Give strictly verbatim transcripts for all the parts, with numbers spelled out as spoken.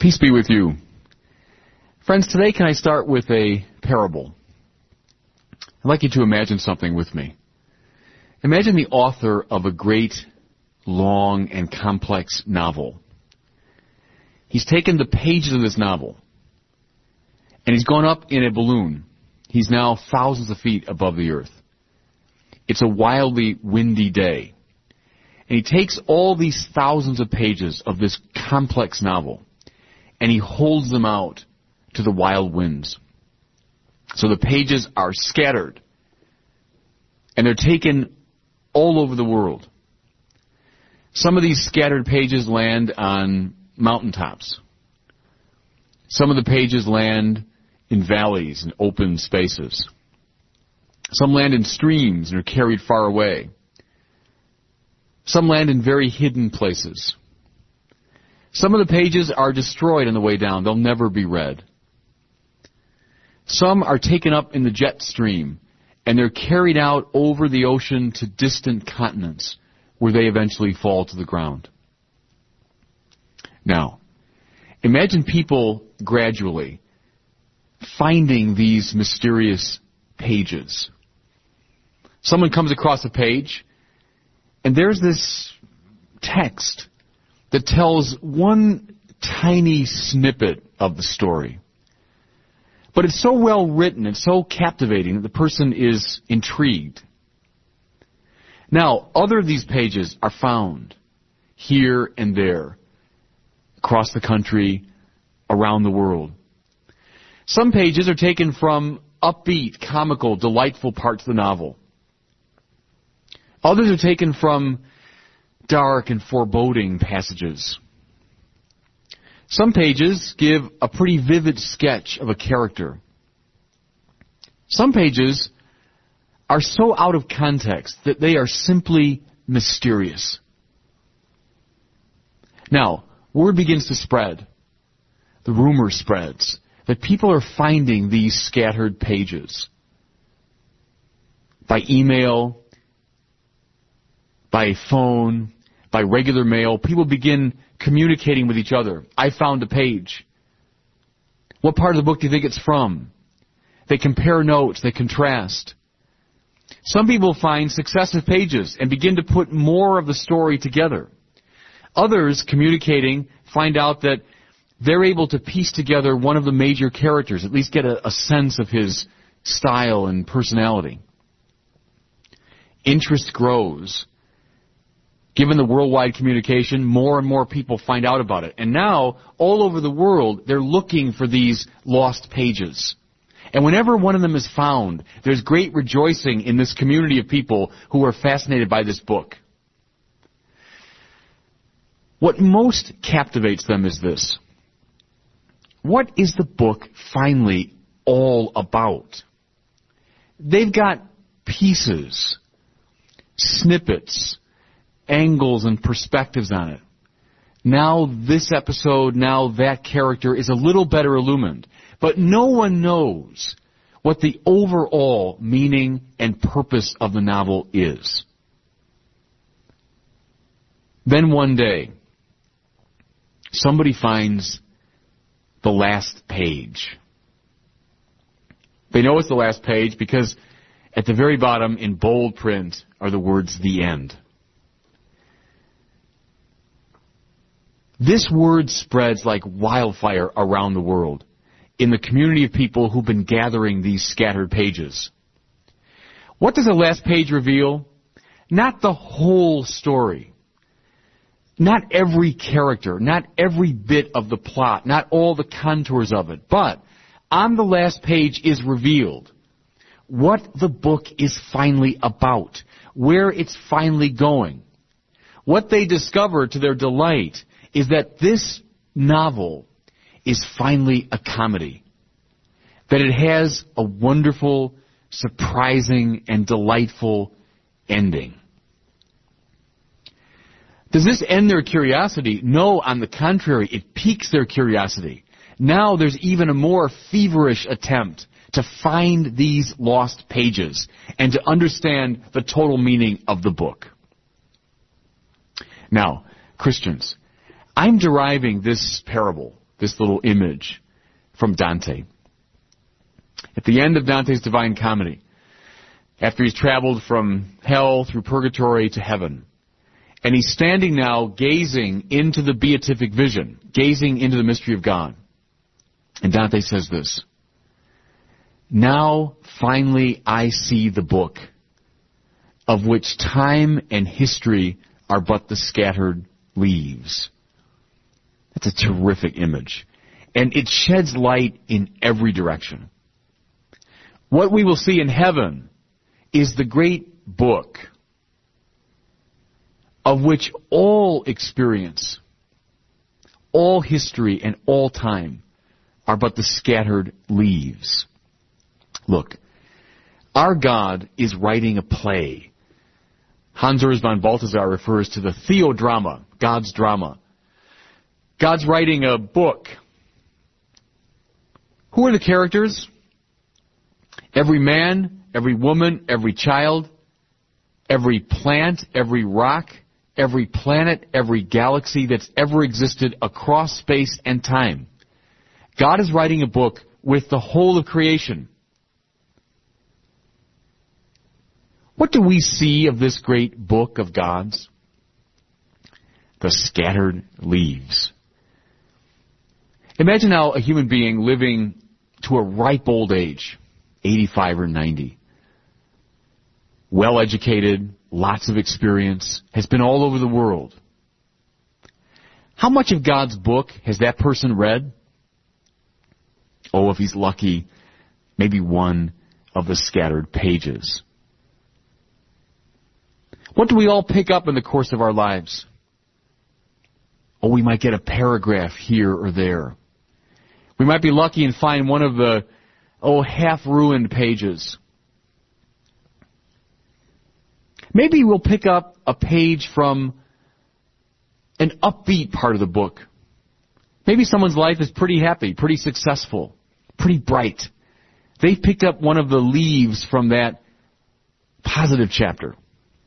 Peace be with you. Friends, today can I start with a parable? I'd like you to imagine something with me. Imagine the author of a great, long, and complex novel. He's taken the pages of this novel, and he's gone up in a balloon. He's now thousands of feet above the earth. It's a wildly windy day. And he takes all these thousands of pages of this complex novel, and he holds them out to the wild winds. So the pages are scattered, and they're taken all over the world. Some of these scattered pages land on mountaintops. Some of the pages land in valleys and open spaces. Some land in streams and are carried far away. Some land in very hidden places. Some of the pages are destroyed on the way down. They'll never be read. Some are taken up in the jet stream, and they're carried out over the ocean to distant continents, where they eventually fall to the ground. Now, imagine people gradually finding these mysterious pages. Someone comes across a page, and there's this text that tells one tiny snippet of the story. But it's so well written and so captivating that the person is intrigued. Now, other of these pages are found here and there, across the country, around the world. Some pages are taken from upbeat, comical, delightful parts of the novel. Others are taken from dark and foreboding passages. Some pages give a pretty vivid sketch of a character. Some pages are so out of context that they are simply mysterious. Now, word begins to spread. The rumor spreads that people are finding these scattered pages. By email, by phone, by regular mail, people begin communicating with each other. I found a page. What part of the book do you think it's from? They compare notes, they contrast. Some people find successive pages and begin to put more of the story together. Others, communicating, find out that they're able to piece together one of the major characters, at least get a, a sense of his style and personality. Interest grows. Given the worldwide communication, more and more people find out about it. And now, all over the world, they're looking for these lost pages. And whenever one of them is found, there's great rejoicing in this community of people who are fascinated by this book. What most captivates them is this. What is the book finally all about? They've got pieces, snippets, angles and perspectives on it. Now this episode, now that character is a little better illumined. But no one knows what the overall meaning and purpose of the novel is. Then one day, somebody finds the last page. They know it's the last page because at the very bottom in bold print are the words, "The End." This word spreads like wildfire around the world in the community of people who've been gathering these scattered pages. What does the last page reveal? Not the whole story. Not every character, not every bit of the plot, not all the contours of it. But on the last page is revealed what the book is finally about, where it's finally going. What they discover to their delight is that this novel is finally a comedy. That it has a wonderful, surprising, and delightful ending. Does this end their curiosity? No, on the contrary, it piques their curiosity. Now there's even a more feverish attempt to find these lost pages and to understand the total meaning of the book. Now, Christians, I'm deriving this parable, this little image from Dante. At the end of Dante's Divine Comedy, after he's traveled from hell through purgatory to heaven, and he's standing now gazing into the beatific vision, gazing into the mystery of God. And Dante says this, "Now finally I see the book, of which time and history are but the scattered leaves." That's a terrific image. And it sheds light in every direction. What we will see in heaven is the great book of which all experience, all history, and all time are but the scattered leaves. Look, our God is writing a play. Hans Urs von Balthasar refers to the theodrama, God's drama. God's writing a book. Who are the characters? Every man, every woman, every child, every plant, every rock, every planet, every galaxy that's ever existed across space and time. God is writing a book with the whole of creation. What do we see of this great book of God's? The scattered leaves. Imagine now a human being living to a ripe old age, eighty-five or ninety. Well-educated, lots of experience, has been all over the world. How much of God's book has that person read? Oh, if he's lucky, maybe one of the scattered pages. What do we all pick up in the course of our lives? Oh, we might get a paragraph here or there. We might be lucky and find one of the, oh, half-ruined pages. Maybe we'll pick up a page from an upbeat part of the book. Maybe someone's life is pretty happy, pretty successful, pretty bright. They've picked up one of the leaves from that positive chapter.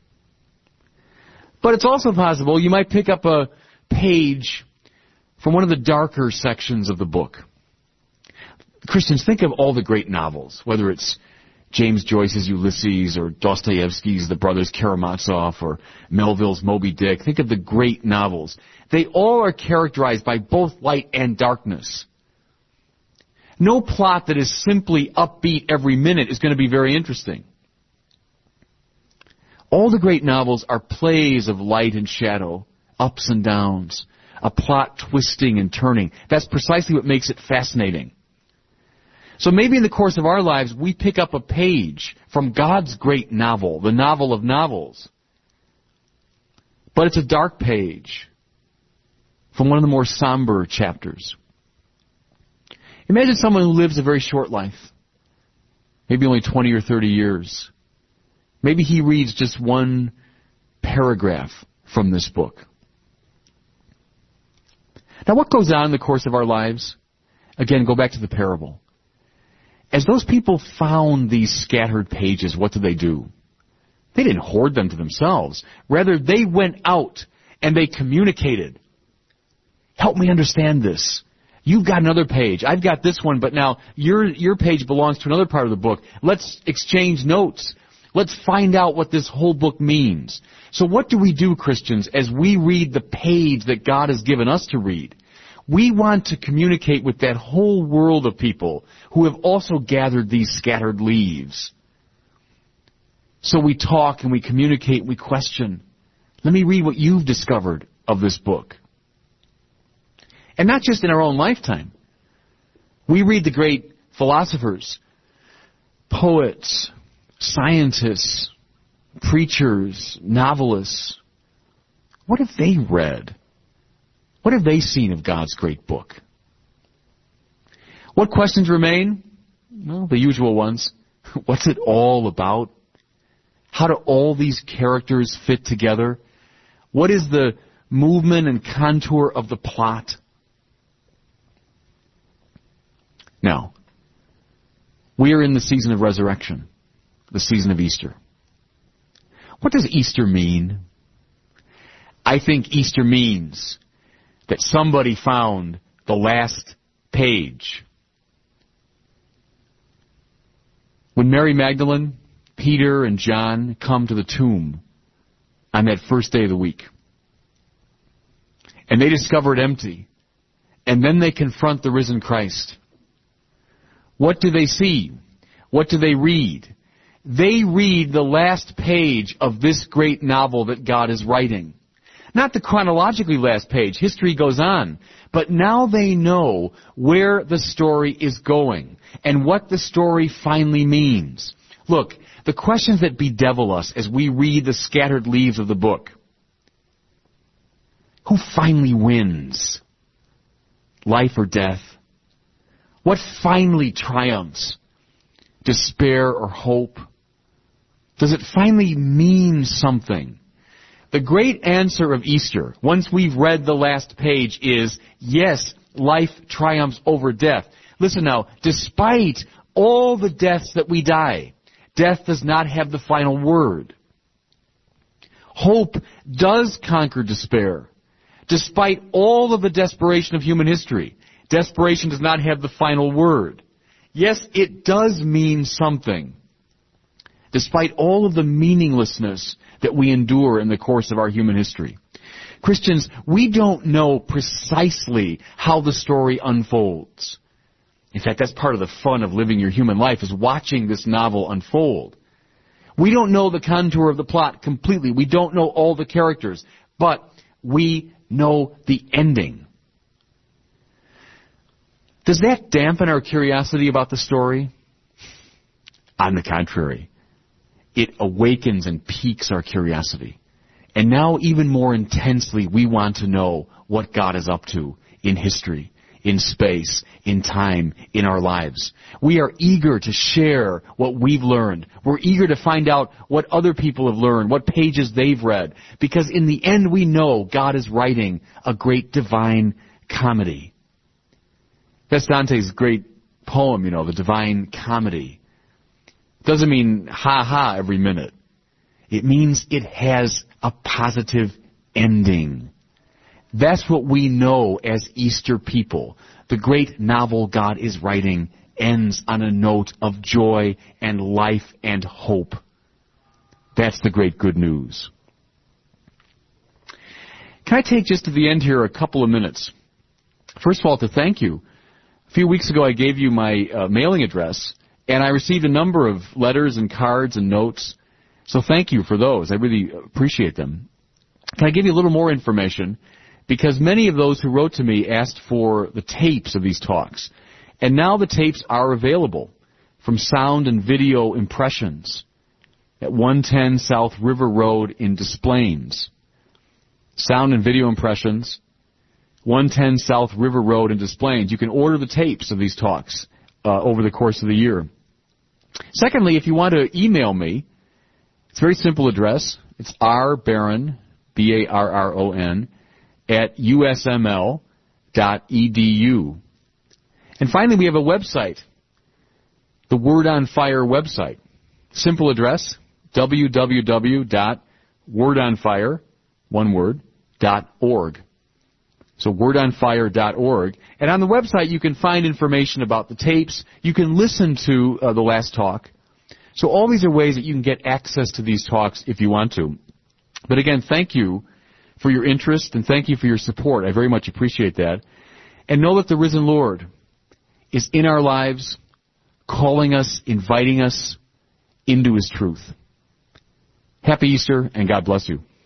But it's also possible you might pick up a page from one of the darker sections of the book. Christians, think of all the great novels, whether it's James Joyce's Ulysses or Dostoevsky's The Brothers Karamazov or Melville's Moby Dick. Think of the great novels. They all are characterized by both light and darkness. No plot that is simply upbeat every minute is going to be very interesting. All the great novels are plays of light and shadow, ups and downs, a plot twisting and turning. That's precisely what makes it fascinating. So maybe in the course of our lives, we pick up a page from God's great novel, the novel of novels. But it's a dark page from one of the more somber chapters. Imagine someone who lives a very short life, maybe only twenty or thirty years. Maybe he reads just one paragraph from this book. Now, what goes on in the course of our lives? Again, go back to the parable. As those people found these scattered pages, what did they do? They didn't hoard them to themselves. Rather, they went out and they communicated. Help me understand this. You've got another page. I've got this one, but now your your page belongs to another part of the book. Let's exchange notes. Let's find out what this whole book means. So what do we do, Christians, as we read the page that God has given us to read? We want to communicate with that whole world of people who have also gathered these scattered leaves. So we talk and we communicate and we question. Let me read what you've discovered of this book. And not just in our own lifetime. We read the great philosophers, poets, scientists, preachers, novelists. What have they read? What have they seen of God's great book? What questions remain? Well, the usual ones. What's it all about? How do all these characters fit together? What is the movement and contour of the plot? Now, we are in the season of resurrection, the season of Easter. What does Easter mean? I think Easter means that somebody found the last page. When Mary Magdalene, Peter, and John come to the tomb on that first day of the week, and they discover it empty, and then they confront the risen Christ, what do they see? What do they read? They read the last page of this great novel that God is writing. Not the chronologically last page. History goes on. But now they know where the story is going and what the story finally means. Look, the questions that bedevil us as we read the scattered leaves of the book. Who finally wins? Life or death? What finally triumphs? Despair or hope? Does it finally mean something? The great answer of Easter, once we've read the last page, is yes, life triumphs over death. Listen now, despite all the deaths that we die, death does not have the final word. Hope does conquer despair. Despite all of the desperation of human history, desperation does not have the final word. Yes, it does mean something. Despite all of the meaninglessness that we endure in the course of our human history. Christians, we don't know precisely how the story unfolds. In fact, that's part of the fun of living your human life, is watching this novel unfold. We don't know the contour of the plot completely. We don't know all the characters. But we know the ending. Does that dampen our curiosity about the story? On the contrary. It awakens and piques our curiosity. And now even more intensely we want to know what God is up to in history, in space, in time, in our lives. We are eager to share what we've learned. We're eager to find out what other people have learned, what pages they've read. Because in the end we know God is writing a great divine comedy. That's Dante's great poem, you know, the Divine Comedy. Doesn't mean ha-ha every minute. It means it has a positive ending. That's what we know as Easter people. The great novel God is writing ends on a note of joy and life and hope. That's the great good news. Can I take just at the end here a couple of minutes? First of all, to thank you. A few weeks ago I gave you my uh, mailing address, and I received a number of letters and cards and notes. So thank you for those. I really appreciate them. Can I give you a little more information? Because many of those who wrote to me asked for the tapes of these talks. And now the tapes are available from sound and video impressions at one ten South River Road in Des Plaines. Sound and video impressions, one ten South River Road in Des Plaines. You can order the tapes of these talks uh, over the course of the year. Secondly, if you want to email me, it's a very simple address. It's rbarron, B A R R O N, at U S M L dot E D U. And finally, we have a website, the Word on Fire website. Simple address, w w w dot word on fire, one word, dot org. So word on fire dot org. And on the website, you can find information about the tapes. You can listen to uh, the last talk. So all these are ways that you can get access to these talks if you want to. But again, thank you for your interest and thank you for your support. I very much appreciate that. And know that the risen Lord is in our lives, calling us, inviting us into His truth. Happy Easter, and God bless you.